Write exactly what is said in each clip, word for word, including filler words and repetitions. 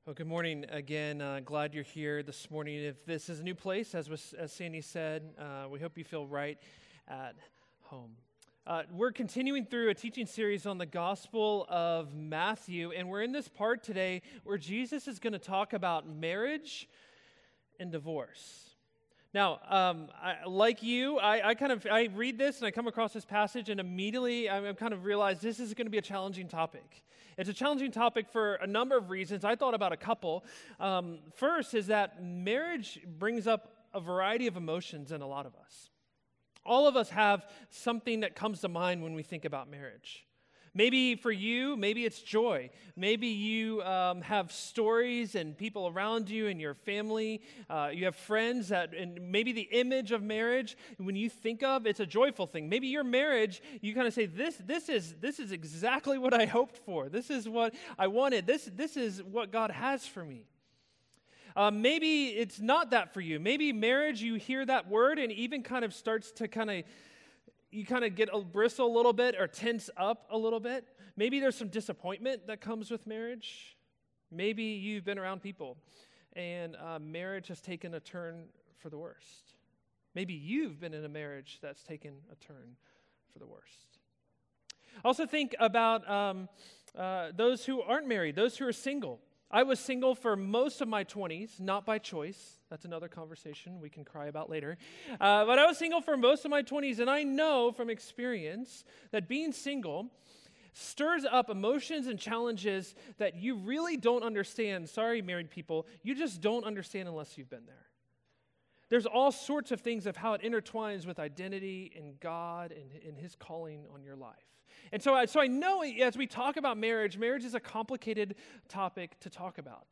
Well, good morning again. Uh, glad you're here this morning. If this is a new place, as was, as Sandy said, uh, we hope you feel right at home. Uh, we're continuing through a teaching series on the Gospel of Matthew, and we're in this part today where Jesus is going to talk about marriage and divorce. Now, um, I, like you, I, I kind of I read this and I come across this passage, and immediately I, I kind of realize this is going to be a challenging topic. It's a challenging topic for a number of reasons. I thought about a couple. Um, first is that marriage brings up a variety of emotions in a lot of us. All of us have something that comes to mind when we think about marriage. Maybe for you, maybe it's joy. Maybe you um, have stories and people around you and your family. Uh, you have friends that, and maybe the image of marriage, when you think of, it's a joyful thing. Maybe your marriage, you kind of say, this, this is, this is exactly what I hoped for. This is what I wanted. This, this is what God has for me. Uh, maybe it's not that for you. Maybe marriage, you hear that word and even kind of starts to kind of you kind of get a bristle a little bit or tense up a little bit. Maybe there's some disappointment that comes with marriage. Maybe you've been around people and uh, marriage has taken a turn for the worst. Maybe you've been in a marriage that's taken a turn for the worst. Also think about um, uh, those who aren't married, those who are single. I was single for most of my twenties, not by choice. That's another conversation we can cry about later. Uh, but I was single for most of my twenties, and I know from experience that being single stirs up emotions and challenges that you really don't understand. Sorry, married people, you just don't understand unless you've been there. There's all sorts of things of how it intertwines with identity and God and, and His calling on your life. And so I, so I know as we talk about marriage, marriage is a complicated topic to talk about.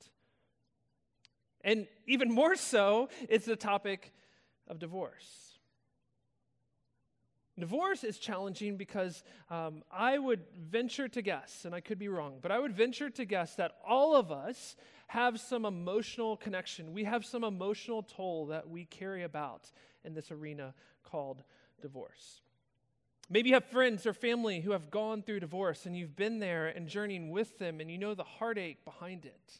And even more so, it's the topic of divorce. Divorce is challenging because um, I would venture to guess, and I could be wrong, but I would venture to guess that all of us have some emotional connection. We have some emotional toll that we carry about in this arena called divorce. Maybe you have friends or family who have gone through divorce and you've been there and journeying with them and you know the heartache behind it.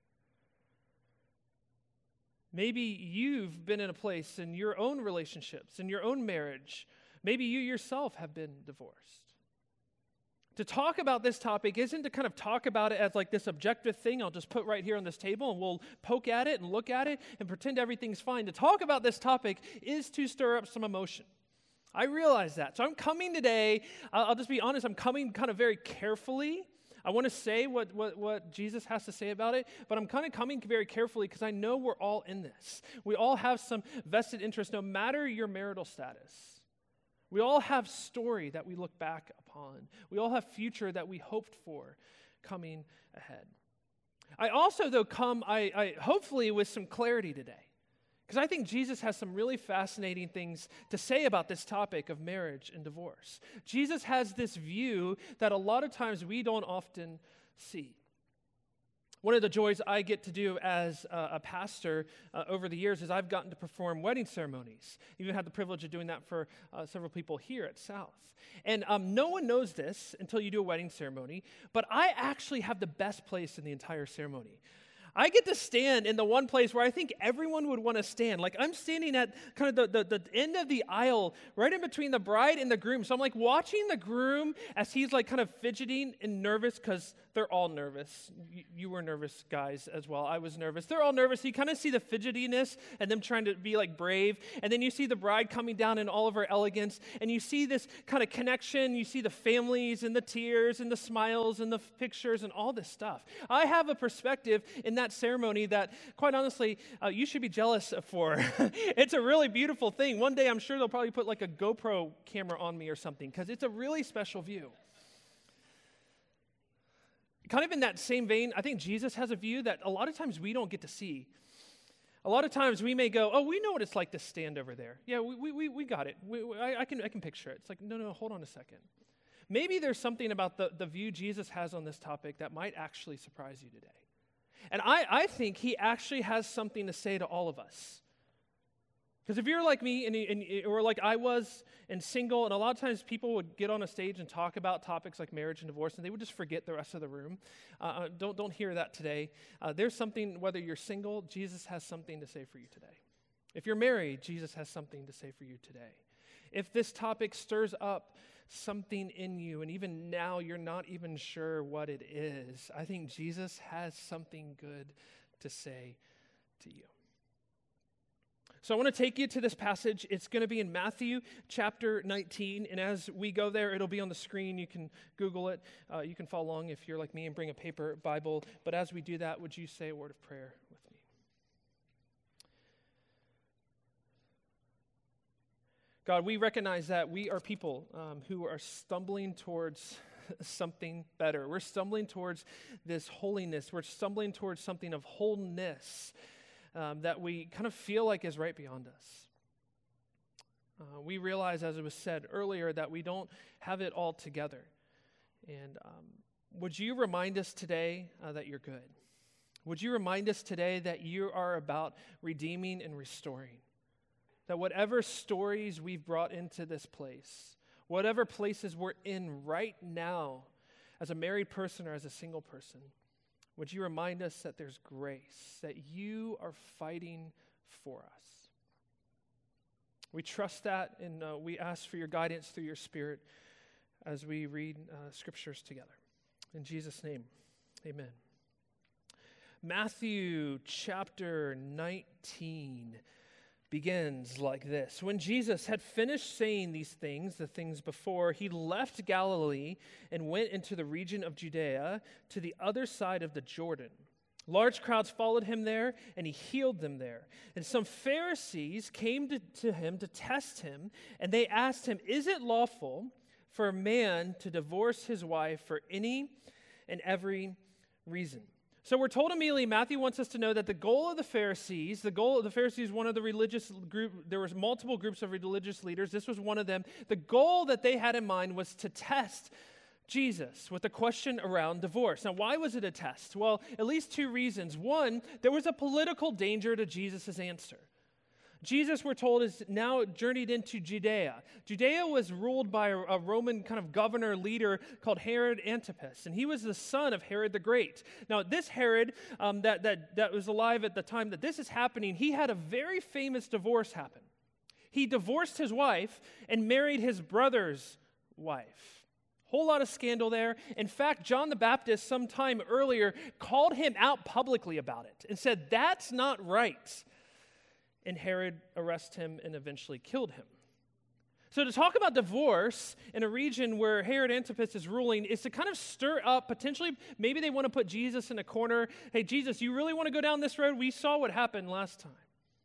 Maybe you've been in a place in your own relationships, in your own marriage. Maybe you yourself have been divorced. To talk about this topic isn't to kind of talk about it as like this objective thing I'll just put right here on this table and we'll poke at it and look at it and pretend everything's fine. To talk about this topic is to stir up some emotion. I realize that. So I'm coming today, I'll just be honest, I'm coming kind of very carefully. I want to say what, what, what Jesus has to say about it, but I'm kind of coming very carefully because I know we're all in this. We all have some vested interest, no matter your marital status. We all have story that we look back upon. We all have future that we hoped for coming ahead. I also, though, come, I, I hopefully with some clarity today. Because I think Jesus has some really fascinating things to say about this topic of marriage and divorce. Jesus has this view that a lot of times we don't often see. One of the joys I get to do as a, a pastor uh, over the years is I've gotten to perform wedding ceremonies. Even had the privilege of doing that for uh, several people here at South. And um, no one knows this until you do a wedding ceremony, but I actually have the best place in the entire ceremony. I get to stand in the one place where I think everyone would want to stand. Like I'm standing at kind of the, the, the end of the aisle, right in between the bride and the groom. So I'm like watching the groom as he's like kind of fidgeting and nervous because they're all nervous. You, you were nervous, guys, as well. I was nervous. They're all nervous. You kind of see the fidgetiness and them trying to be like brave. And then you see the bride coming down in all of her elegance. And you see this kind of connection. You see the families and the tears and the smiles and the pictures and all this stuff. I have a perspective in that ceremony that, quite honestly, uh, you should be jealous for. It's a really beautiful thing. One day, I'm sure they'll probably put like a GoPro camera on me or something because it's a really special view. Kind of in that same vein, I think Jesus has a view that a lot of times we don't get to see. A lot of times we may go, oh, we know what it's like to stand over there. Yeah, we we we got it. We, we, I, I can I can picture it. It's like, no, no, hold on a second. Maybe there's something about the, the view Jesus has on this topic that might actually surprise you today. And I, I think he actually has something to say to all of us. Because if you're like me, and, and or like I was, and single, and a lot of times people would get on a stage and talk about topics like marriage and divorce, and they would just forget the rest of the room. Uh, don't don't hear that today. Uh, there's something, whether you're single, Jesus has something to say for you today. If you're married, Jesus has something to say for you today. If this topic stirs up something in you, and even now you're not even sure what it is, I think Jesus has something good to say to you. So I want to take you to this passage. It's going to be in Matthew chapter nineteen, and as we go there, it'll be on the screen. You can Google it. Uh, you can follow along if you're like me and bring a paper Bible. But as we do that, would you say a word of prayer with me? God, we recognize that we are people um, who are stumbling towards something better. We're stumbling towards this holiness. We're stumbling towards something of wholeness. Um, that we kind of feel like is right beyond us. Uh, we realize, as it was said earlier, that we don't have it all together. And um, would you remind us today uh, that you're good? Would you remind us today that you are about redeeming and restoring? That whatever stories we've brought into this place, whatever places we're in right now, as a married person or as a single person, would you remind us that there's grace, that you are fighting for us? We trust that, and uh, we ask for your guidance through your Spirit as we read uh, scriptures together. In Jesus' name, amen. Matthew chapter nineteen begins like this. When Jesus had finished saying these things, the things before, he left Galilee and went into the region of Judea to the other side of the Jordan. Large crowds followed him there, and he healed them there. And some Pharisees came to, to him to test him, and they asked him, "Is it lawful for a man to divorce his wife for any and every reason?" So we're told immediately, Matthew wants us to know that the goal of the Pharisees, the goal of the Pharisees, one of the religious group, there was multiple groups of religious leaders. This was one of them. The goal that they had in mind was to test Jesus with a question around divorce. Now, why was it a test? Well, at least two reasons. One, there was a political danger to Jesus' answer. Jesus, we're told, is now journeyed into Judea. Judea was ruled by a, a Roman kind of governor leader called Herod Antipas, and he was the son of Herod the Great. Now, this Herod um, that, that, that was alive at the time that this is happening, he had a very famous divorce happen. He divorced his wife and married his brother's wife. Whole lot of scandal there. In fact, John the Baptist, some time earlier, called him out publicly about it and said, "That's not right." And Herod arrested him and eventually killed him. So to talk about divorce in a region where Herod Antipas is ruling is to kind of stir up, potentially, maybe they want to put Jesus in a corner. Hey, Jesus, you really want to go down this road? We saw what happened last time.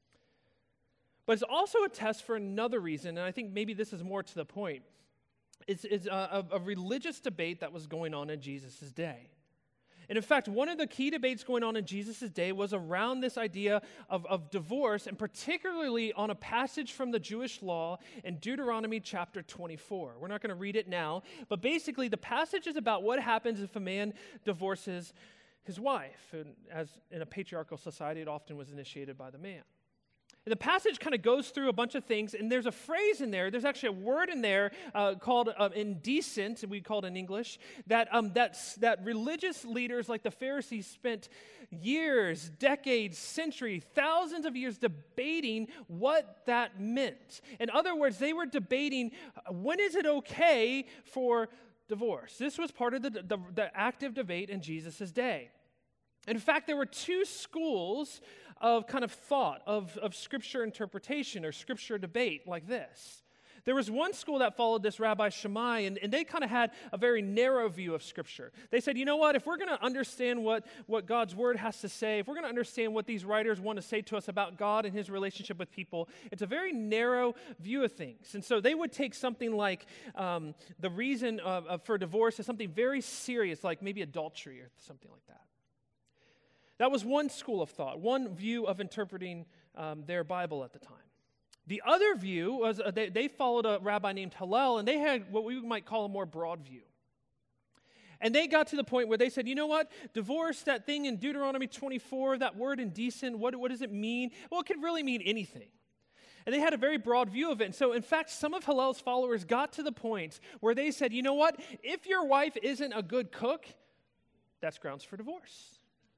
But it's also a test for another reason, and I think maybe this is more to the point. It's, it's a, a religious debate that was going on in Jesus' day. And in fact, one of the key debates going on in Jesus' day was around this idea of, of divorce, and particularly on a passage from the Jewish law in Deuteronomy chapter twenty-four. We're not going to read it now, but basically the passage is about what happens if a man divorces his wife. And as in a patriarchal society, it often was initiated by the man. And the passage kind of goes through a bunch of things, and there's a phrase in there, there's actually a word in there uh, called uh, indecent, we call it in English, that, um, that's, that religious leaders like the Pharisees spent years, decades, centuries, thousands of years debating what that meant. In other words, they were debating, uh, when is it okay for divorce? This was part of the, the, the active debate in Jesus' day. In fact, there were two schools of kind of thought, of, of scripture interpretation or scripture debate like this. There was one school that followed this Rabbi Shammai, and, and they kind of had a very narrow view of Scripture. They said, you know what, if we're going to understand what, what God's Word has to say, if we're going to understand what these writers want to say to us about God and His relationship with people, it's a very narrow view of things. And so they would take something like um, the reason of, of, for divorce as something very serious, like maybe adultery or something like that. That was one school of thought, one view of interpreting um, their Bible at the time. The other view was uh, they, they followed a rabbi named Hillel, and they had what we might call a more broad view. And they got to the point where they said, you know what, divorce, that thing in Deuteronomy twenty-four, that word indecent, what, what does it mean? Well, it could really mean anything. And they had a very broad view of it. And so, in fact, some of Hillel's followers got to the point where they said, you know what? If your wife isn't a good cook, that's grounds for divorce.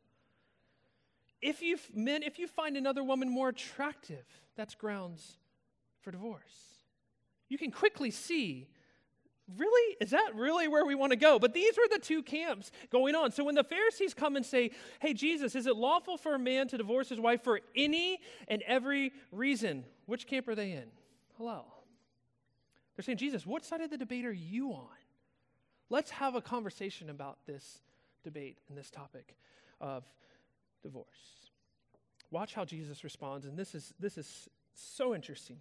If you men, if you find another woman more attractive, that's grounds for divorce. You can quickly see, really? Is that really where we want to go? But these were the two camps going on. So when the Pharisees come and say, hey, Jesus, is it lawful for a man to divorce his wife for any and every reason? Which camp are they in? Hello. They're saying, Jesus, what side of the debate are you on? Let's have a conversation about this debate and this topic of divorce. Watch how Jesus responds, and this is this is so interesting.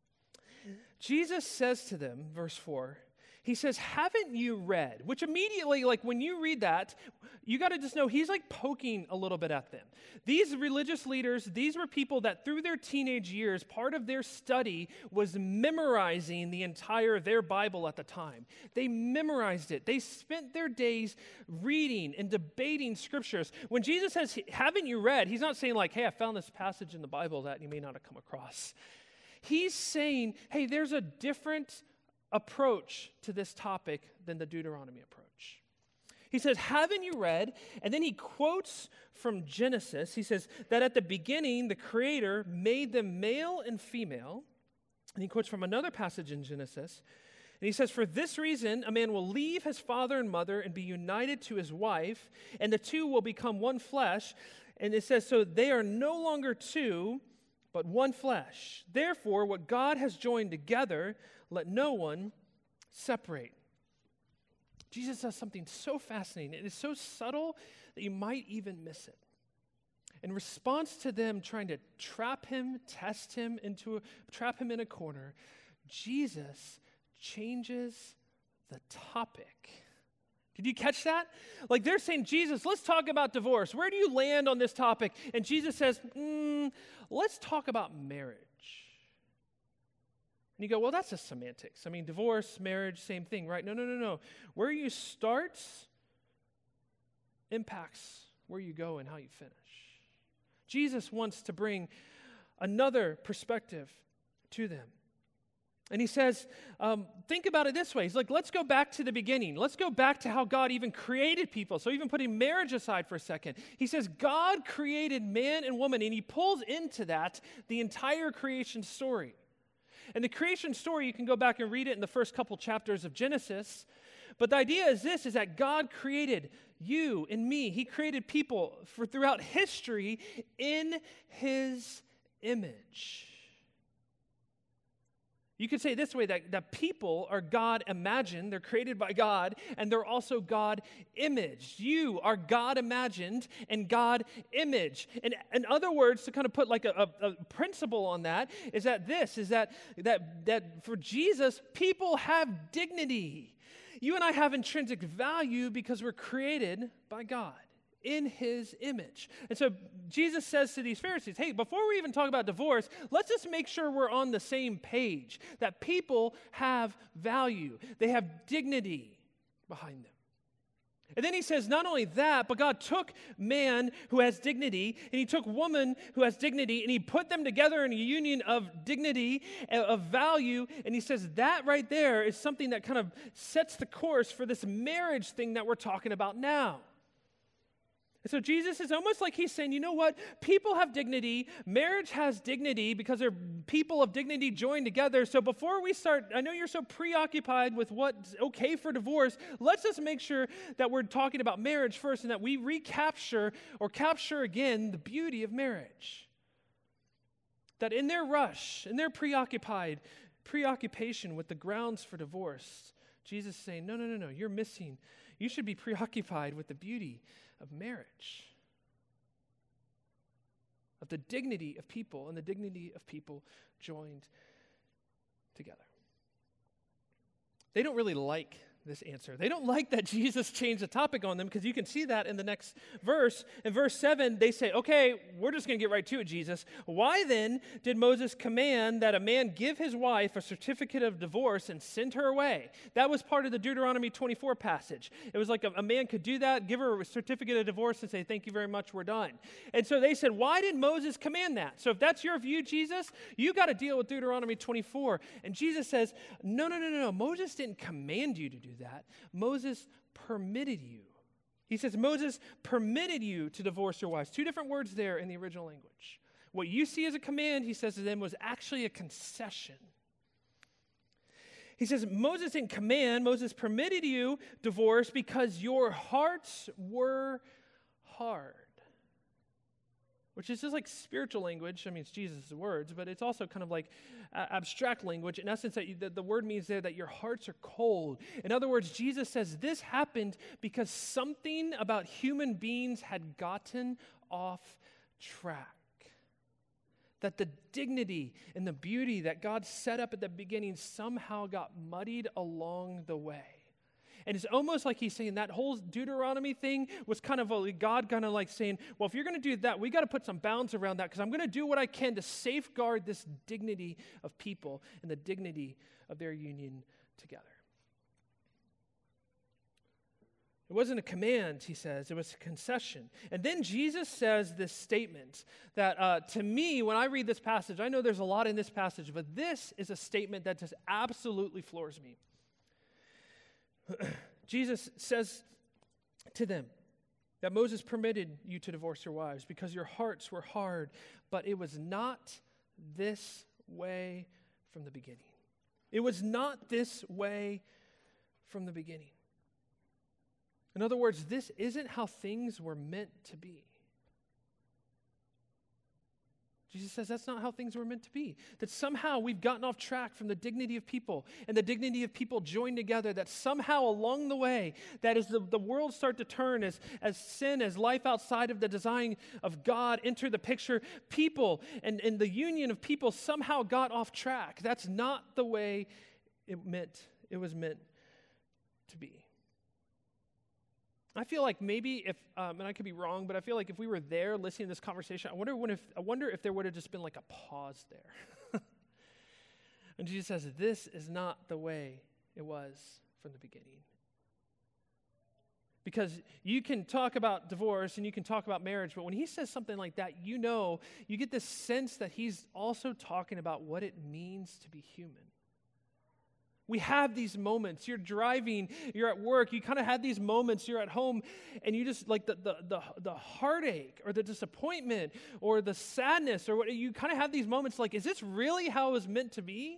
Jesus says to them, verse four, he says, haven't you read? Which immediately, like when you read that, you got to just know he's like poking a little bit at them. These religious leaders, these were people that through their teenage years, part of their study was memorizing the entire their Bible at the time. They memorized it. They spent their days reading and debating scriptures. When Jesus says, haven't you read? He's not saying like, hey, I found this passage in the Bible that you may not have come across. He's saying, hey, there's a different approach to this topic than the Deuteronomy approach. He says, haven't you read? And then he quotes from Genesis. He says that at the beginning, the Creator made them male and female. And he quotes from another passage in Genesis. And he says, for this reason, a man will leave his father and mother and be united to his wife, and the two will become one flesh. And it says, so they are no longer two, but one flesh. Therefore, what God has joined together, let no one separate. Jesus says something so fascinating. It is so subtle that you might even miss it. In response to them trying to trap him, test him into a, trap him in a corner, Jesus changes the topic. Did you catch that? Like they're saying, Jesus, let's talk about divorce. Where do you land on this topic? And Jesus says, mm, let's talk about marriage. And you go, well, that's just semantics. I mean, divorce, marriage, same thing, right? No, no, no, no. Where you start impacts where you go and how you finish. Jesus wants to bring another perspective to them. And he says, um, think about it this way. He's like, let's go back to the beginning. Let's go back to how God even created people. So even putting marriage aside for a second, he says God created man and woman, and he pulls into that the entire creation story. And the creation story, you can go back and read it in the first couple chapters of Genesis. But the idea is this, is that God created you and me. He created people for throughout history in his image. You could say it this way, that, that people are God-imagined, they're created by God, and they're also God-imaged. You are God-imagined and God-imaged. And in other words, to kind of put like a, a, a principle on that, is that this, is that, that, that for Jesus, people have dignity. You and I have intrinsic value because we're created by God in his image. And so Jesus says to these Pharisees, hey, before we even talk about divorce, let's just make sure we're on the same page, that people have value. They have dignity behind them. And then he says, not only that, but God took man who has dignity, and he took woman who has dignity, and he put them together in a union of dignity, of value, and he says that right there is something that kind of sets the course for this marriage thing that we're talking about now. And so Jesus is almost like he's saying, you know what? People have dignity. Marriage has dignity because they're people of dignity joined together. So before we start, I know you're so preoccupied with what's okay for divorce. Let's just make sure that we're talking about marriage first and that we recapture or capture again the beauty of marriage. That in their rush, in their preoccupied, preoccupation with the grounds for divorce, Jesus is saying, no, no, no, no, you're missing. You should be preoccupied with the beauty of marriage, of the dignity of people and the dignity of people joined together. They don't really like this answer. They don't like that Jesus changed the topic on them, because you can see that in the next verse. In verse seven, they say, okay, we're just going to get right to it, Jesus. Why then did Moses command that a man give his wife a certificate of divorce and send her away? That was part of the Deuteronomy twenty-four passage. It was like a, a man could do that, give her a certificate of divorce and say, thank you very much, we're done. And so they said, why did Moses command that? So if that's your view, Jesus, you got to deal with Deuteronomy twenty-four. And Jesus says, no, no, no, no, no. Moses didn't command you to do that. Moses permitted you. He says, Moses permitted you to divorce your wives. Two different words there in the original language. What you see as a command, he says to them, was actually a concession. He says, Moses didn't command, Moses permitted you divorce because your hearts were hard. Which is just like spiritual language. I mean, it's Jesus' words, but it's also kind of like uh, abstract language. In essence, that you, the, the word means there that your hearts are cold. In other words, Jesus says this happened because something about human beings had gotten off track. That the dignity and the beauty that God set up at the beginning somehow got muddied along the way. And it's almost like he's saying that whole Deuteronomy thing was kind of a, God kind of like saying, well, if you're going to do that, we got to put some bounds around that, because I'm going to do what I can to safeguard this dignity of people and the dignity of their union together. It wasn't a command, he says. It was a concession. And then Jesus says this statement that uh, to me, when I read this passage, I know there's a lot in this passage, but this is a statement that just absolutely floors me. Jesus says to them that Moses permitted you to divorce your wives because your hearts were hard, but it was not this way from the beginning. It was not this way from the beginning. In other words, this isn't how things were meant to be. Jesus says that's not how things were meant to be. That somehow we've gotten off track from the dignity of people and the dignity of people joined together. That somehow along the way, that as the, the world start to turn, as, as sin, as life outside of the design of God enter the picture, people and, and the union of people somehow got off track. That's not the way it meant, it was meant to be. I feel like maybe if, um, and I could be wrong, but I feel like if we were there listening to this conversation, I wonder when if I wonder if there would have just been like a pause there. And Jesus says, this is not the way it was from the beginning. Because you can talk about divorce and you can talk about marriage, but when he says something like that, you know, you get this sense that he's also talking about what it means to be human. We have these moments. You're driving, you're at work, you kind of have these moments, you're at home, and you just, like the, the, the, the heartache or the disappointment or the sadness or what, you kind of have these moments like, is this really how it was meant to be?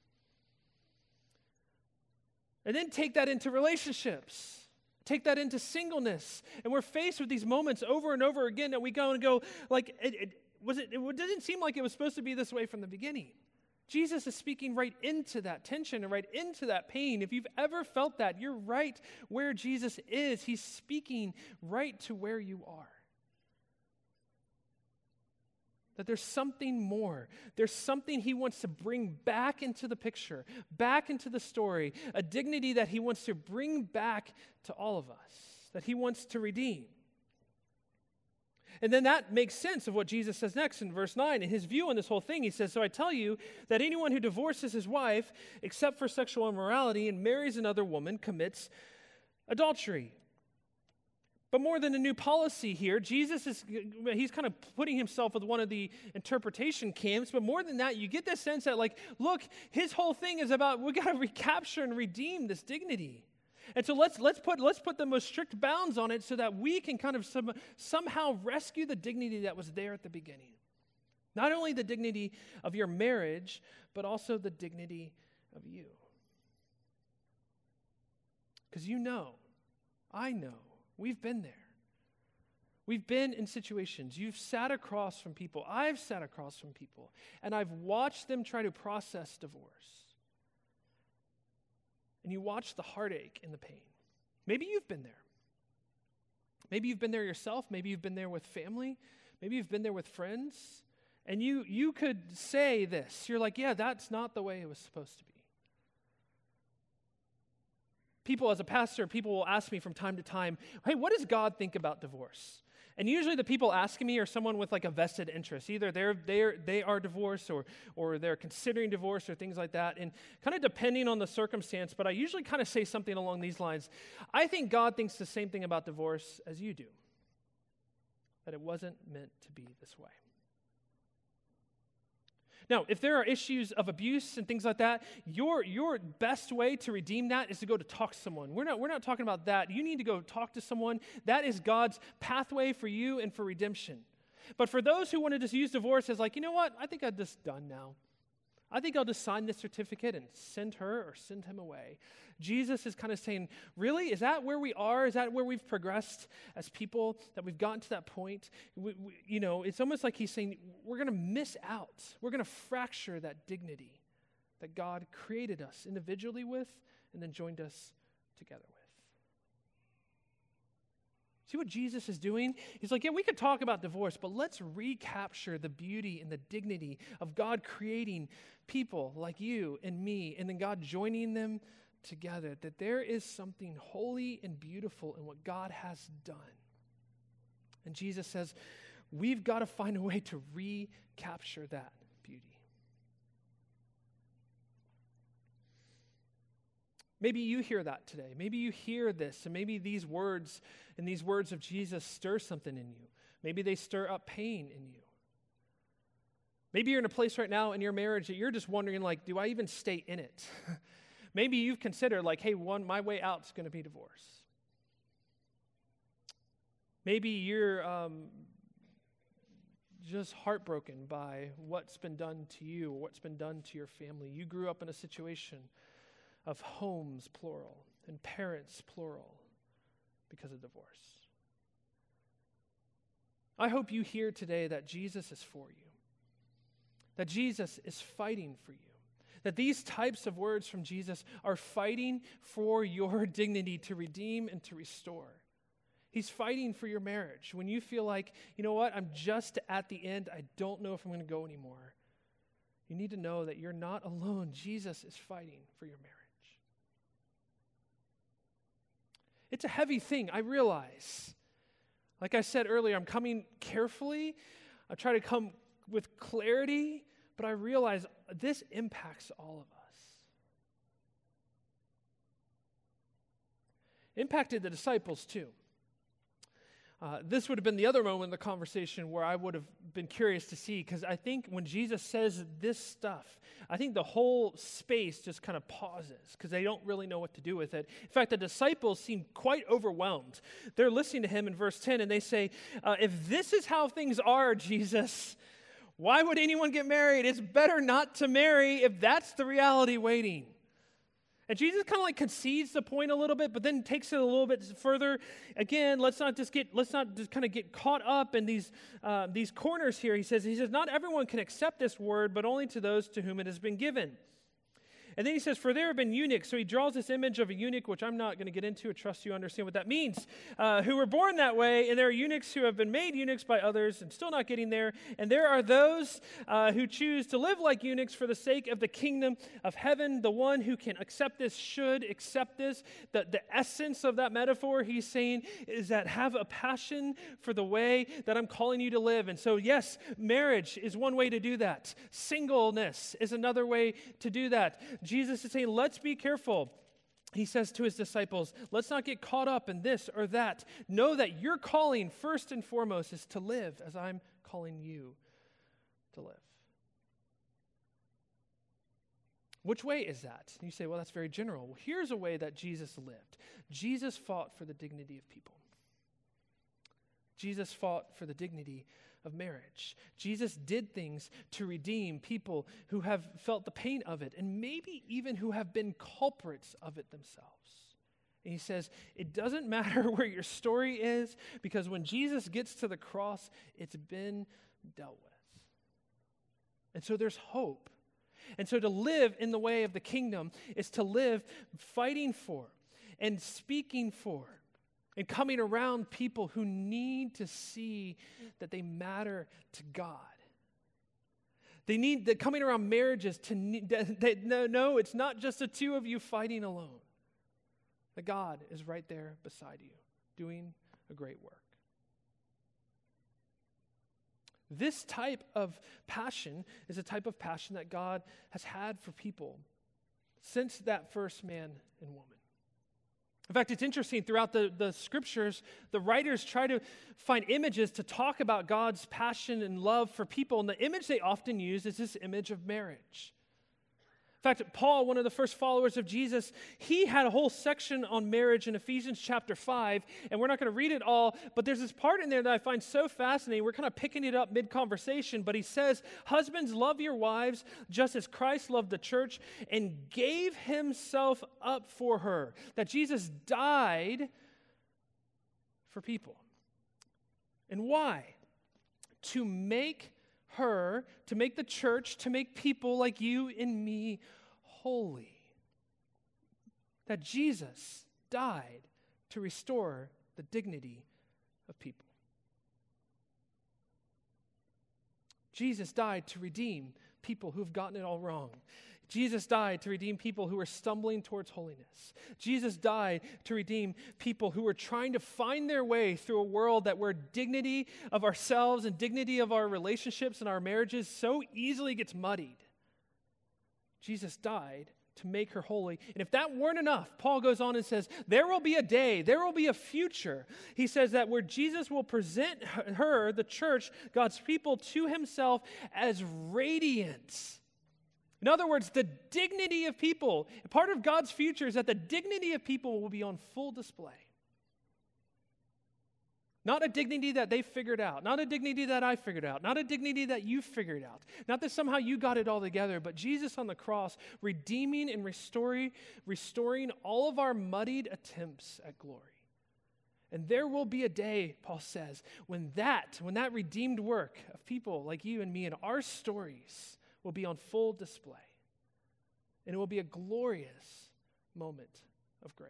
And then take that into relationships. Take that into singleness. And we're faced with these moments over and over again that we go and go, like, it, it, was it, it doesn't seem like it was supposed to be this way from the beginning. Jesus is speaking right into that tension and right into that pain. If you've ever felt that, you're right where Jesus is. He's speaking right to where you are. That there's something more. There's something he wants to bring back into the picture, back into the story, a dignity that he wants to bring back to all of us, that he wants to redeem. And then that makes sense of what Jesus says next in verse nine. In his view on this whole thing, he says, so I tell you that anyone who divorces his wife, except for sexual immorality, and marries another woman commits adultery. But more than a new policy here, Jesus is, he's kind of putting himself with one of the interpretation camps. But more than that, you get this sense that, like, look, his whole thing is about, we got to recapture and redeem this dignity. And so let's let's put let's put the most strict bounds on it so that we can kind of some, somehow rescue the dignity that was there at the beginning. Not only the dignity of your marriage, but also the dignity of you. Because you know, I know, we've been there. We've been in situations. You've sat across from people. I've sat across from people. And I've watched them try to process divorce. And you watch the heartache and the pain. Maybe you've been there. Maybe you've been there yourself. Maybe you've been there with family. Maybe you've been there with friends. And you you could say this. You're like, yeah, that's not the way it was supposed to be. People, as a pastor, people will ask me from time to time, hey, what does God think about divorce? And usually the people asking me are someone with like a vested interest. Either they're, they're, they are divorced or, or they're considering divorce or things like that. And kind of depending on the circumstance, but I usually kind of say something along these lines. I think God thinks the same thing about divorce as you do. That it wasn't meant to be this way. Now, if there are issues of abuse and things like that, your, your best way to redeem that is to go to talk to someone. We're not, we're not talking about that. You need to go talk to someone. That is God's pathway for you and for redemption. But for those who want to just use divorce as like, you know what, I think I'm just done now. I think I'll just sign this certificate and send her or send him away. Jesus is kind of saying, really? Is that where we are? Is that where we've progressed as people, that we've gotten to that point? We, we, you know, it's almost like he's saying, we're going to miss out. We're going to fracture that dignity that God created us individually with and then joined us together with. See what Jesus is doing? He's like, yeah, we could talk about divorce, but let's recapture the beauty and the dignity of God creating people like you and me, and then God joining them together, that there is something holy and beautiful in what God has done. And Jesus says, we've got to find a way to recapture that beauty. Maybe you hear that today. Maybe you hear this, and maybe these words and these words of Jesus stir something in you. Maybe they stir up pain in you. Maybe you're in a place right now in your marriage that you're just wondering, like, do I even stay in it? Maybe you've considered, like, hey, one, my way out is going to be divorce. Maybe you're um, just heartbroken by what's been done to you or what's been done to your family. You grew up in a situation of homes, plural, and parents, plural, because of divorce. I hope you hear today that Jesus is for you, that Jesus is fighting for you, that these types of words from Jesus are fighting for your dignity to redeem and to restore. He's fighting for your marriage. When you feel like, you know what, I'm just at the end, I don't know if I'm going to go anymore. You need to know that you're not alone. Jesus is fighting for your marriage. It's a heavy thing, I realize. Like I said earlier, I'm coming carefully. I try to come with clarity, but I realize this impacts all of us. It impacted the disciples too. Uh, this would have been the other moment in the conversation where I would have been curious to see, because I think when Jesus says this stuff, I think the whole space just kind of pauses because they don't really know what to do with it. In fact, the disciples seem quite overwhelmed. They're listening to him in verse ten, and they say, uh, if this is how things are, Jesus, why would anyone get married? It's better not to marry if that's the reality waiting. And Jesus kind of like concedes the point a little bit, but then takes it a little bit further. Again, let's not just get, let's not just kind of get caught up in these uh, these corners here. He says, he says, not everyone can accept this word, but only to those to whom it has been given. And then he says, for there have been eunuchs. So he draws this image of a eunuch, which I'm not going to get into. I trust you understand what that means. Uh, who were born that way, and there are eunuchs who have been made eunuchs by others and still not getting there. And there are those uh, who choose to live like eunuchs for the sake of the kingdom of heaven. The one who can accept this should accept this. The, the essence of that metaphor, he's saying, is that have a passion for the way that I'm calling you to live. And so, yes, marriage is one way to do that. Singleness is another way to do that. Jesus is saying, let's be careful. He says to his disciples, let's not get caught up in this or that. Know that your calling, first and foremost, is to live as I'm calling you to live. Which way is that? You say, well, that's very general. Well, here's a way that Jesus lived. Jesus fought for the dignity of people. Jesus fought for the dignity of marriage. Jesus did things to redeem people who have felt the pain of it, and maybe even who have been culprits of it themselves. And he says, it doesn't matter where your story is, because when Jesus gets to the cross, it's been dealt with. And so there's hope. And so to live in the way of the kingdom is to live fighting for and speaking for and coming around people who need to see that they matter to God. They need, the coming around marriages to need, they, no, no, it's not just the two of you fighting alone. that God is right there beside you, doing a great work. This type of passion is a type of passion that God has had for people since that first man and woman. In fact, it's interesting, throughout the, the scriptures, the writers try to find images to talk about God's passion and love for people, and the image they often use is this image of marriage. In fact, Paul, one of the first followers of Jesus, he had a whole section on marriage in Ephesians chapter five, and we're not going to read it all, but there's this part in there that I find so fascinating. We're kind of picking it up mid-conversation, but he says, "Husbands, love your wives just as Christ loved the church and gave himself up for her." That Jesus died for people. And why? To make her, to make the church, to make people like you and me holy. That Jesus died to restore the dignity of people. Jesus died to redeem people who've gotten it all wrong. Jesus died to redeem people who are stumbling towards holiness. Jesus died to redeem people who are trying to find their way through a world that where dignity of ourselves and dignity of our relationships and our marriages so easily gets muddied. Jesus died to make her holy. And if that weren't enough, Paul goes on and says, there will be a day, there will be a future. He says that where Jesus will present her, the church, God's people, to himself as radiance. In other words, the dignity of people, part of God's future is that the dignity of people will be on full display. Not a dignity that they figured out, not a dignity that I figured out, not a dignity that you figured out, not that somehow you got it all together, but Jesus on the cross redeeming and restoring, restoring all of our muddied attempts at glory. And there will be a day, Paul says, when that, when that redeemed work of people like you and me and our stories will be on full display. And it will be a glorious moment of grace.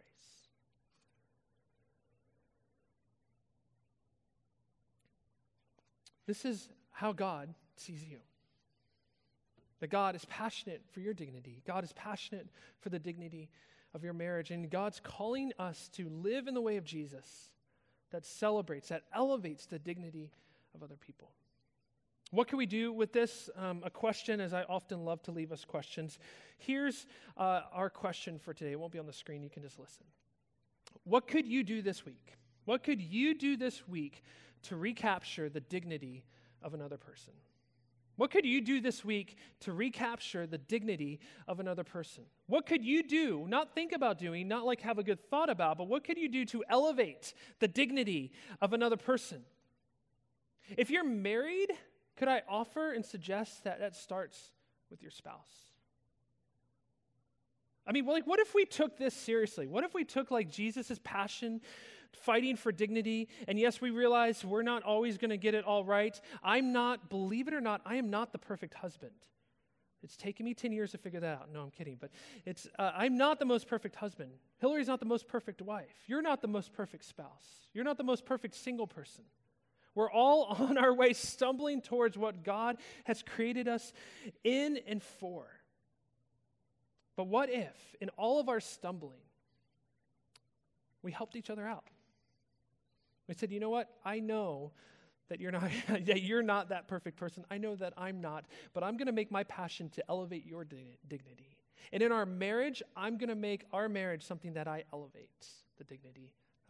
This is how God sees you. That God is passionate for your dignity. God is passionate for the dignity of your marriage. And God's calling us to live in the way of Jesus that celebrates, that elevates the dignity of other people. What can we do with this? Um, a question, as I often love to leave us questions. Here's uh, our question for today. It won't be on the screen. You can just listen. What could you do this week? What could you do this week to recapture the dignity of another person? What could you do this week to recapture the dignity of another person? What could you do, not think about doing, not like have a good thought about, but what could you do to elevate the dignity of another person? If you're married, could I offer and suggest that that starts with your spouse? I mean, like, what if we took this seriously? What if we took, like, Jesus' passion, fighting for dignity, and yes, we realize we're not always going to get it all right. I'm not, believe it or not, I am not the perfect husband. It's taken me ten years to figure that out. No, I'm kidding, but it's uh, I'm not the most perfect husband. Hillary's not the most perfect wife. You're not the most perfect spouse. You're not the most perfect single person. We're all on our way stumbling towards what God has created us in and for. But what if, in all of our stumbling, we helped each other out? We said, you know what? I know that you're not that you're not that perfect person. I know that I'm not, but I'm going to make my passion to elevate your di- dignity. And in our marriage, I'm going to make our marriage something that I elevate the dignity of.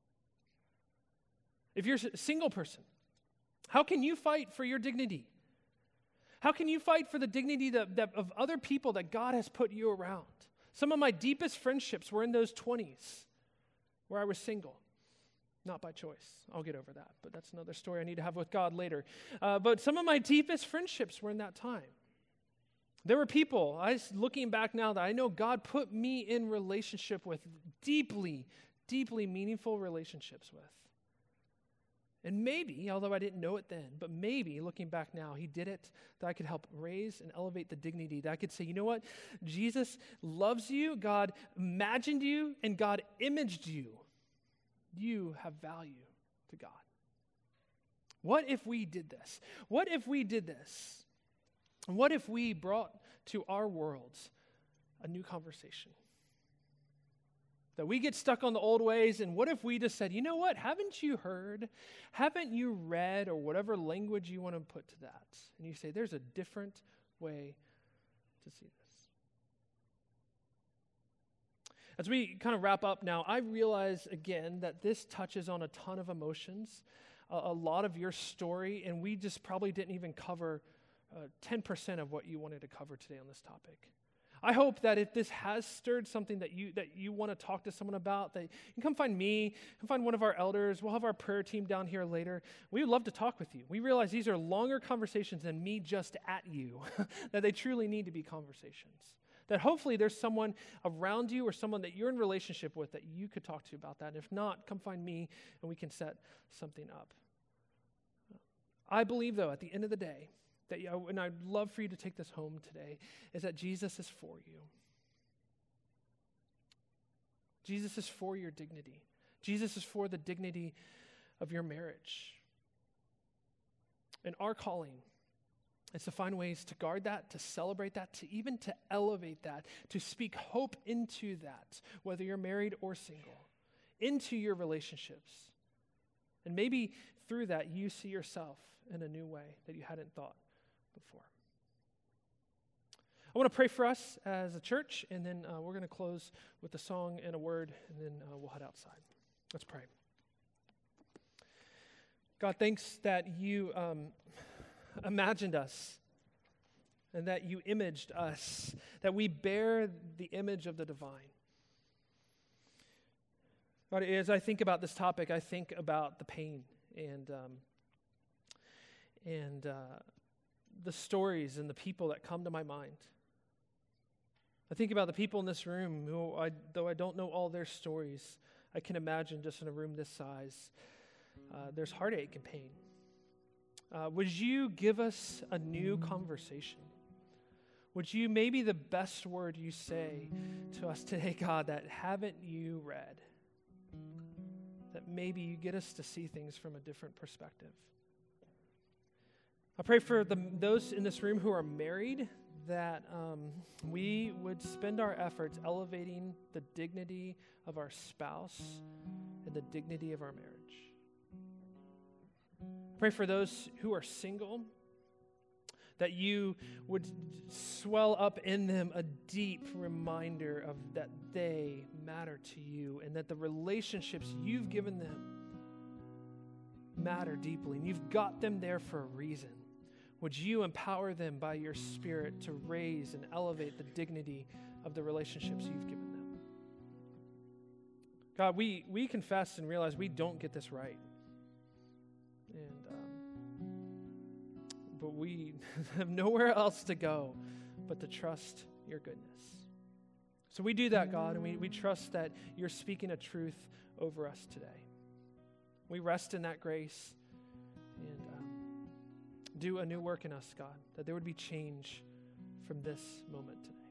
If you're a single person, how can you fight for your dignity? How can you fight for the dignity that, that of other people that God has put you around? Some of my deepest friendships were in those twenties where I was single. Not by choice. I'll get over that, but that's another story I need to have with God later. Uh, but some of my deepest friendships were in that time. There were people, I was looking back now, that I know God put me in relationship with, deeply, deeply meaningful relationships with. And maybe, although I didn't know it then, but maybe, looking back now, he did it that I could help raise and elevate the dignity, that I could say, you know what? Jesus loves you, God imagined you, and God imaged you. You have value to God. What if we did this? What if we did this? And what if we brought to our worlds a new conversation? That we get stuck on the old ways, and what if we just said, you know what, haven't you heard? Haven't you read, or whatever language you want to put to that? And you say, there's a different way to see this. As we kind of wrap up now, I realize again that this touches on a ton of emotions, a, a lot of your story, and we just probably didn't even cover uh, ten percent of what you wanted to cover today on this topic. I hope that if this has stirred something that you that you want to talk to someone about, that you can come find me, come find one of our elders. We'll have our prayer team down here later. We would love to talk with you. We realize these are longer conversations than me just at you, that they truly need to be conversations. That hopefully there's someone around you or someone that you're in relationship with that you could talk to about that. And if not, come find me and we can set something up. I believe, though, at the end of the day, that, and I'd love for you to take this home today, is that Jesus is for you. Jesus is for your dignity. Jesus is for the dignity of your marriage. And our calling is to find ways to guard that, to celebrate that, to even to elevate that, to speak hope into that, whether you're married or single, into your relationships. And maybe through that you see yourself in a new way that you hadn't thought before. I want to pray for us as a church, and then uh, we're going to close with a song and a word, and then uh, we'll head outside. Let's pray. God, thanks that you um, imagined us and that you imaged us, that we bear the image of the divine. God, as I think about this topic, I think about the pain and um, and uh, the stories and the people that come to my mind. I think about the people in this room who, I, though I don't know all their stories, I can imagine just in a room this size, uh, there's heartache and pain. Uh, would you give us a new conversation? Would you, maybe the best word you say to us today, God, that haven't you read? That maybe you get us to see things from a different perspective. I pray for the, those in this room who are married, that um, we would spend our efforts elevating the dignity of our spouse and the dignity of our marriage. Pray for those who are single, that you would swell up in them a deep reminder of that they matter to you, and that the relationships you've given them matter deeply, and you've got them there for a reason. Would you empower them by your Spirit to raise and elevate the dignity of the relationships you've given them? God, we, we confess and realize we don't get this right. And um, but we have nowhere else to go but to trust your goodness. So we do that, God, and we, we trust that you're speaking a truth over us today. We rest in that grace and um, do a new work in us, God, that there would be change from this moment today.